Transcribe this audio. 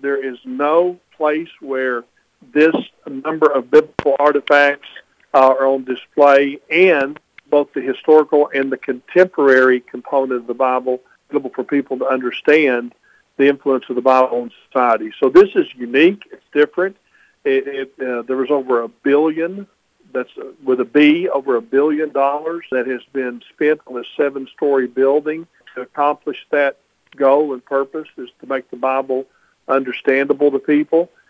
there is no place where this number of biblical artifacts are on display, and both the historical and the contemporary component of the Bible available for people to understand the influence of the Bible on society. So this is unique. It's different. There was over $1 billion, that's with a B, over $1 billion that has been spent on a 7-story building to accomplish that goal and purpose, is to make the Bible understandable to people.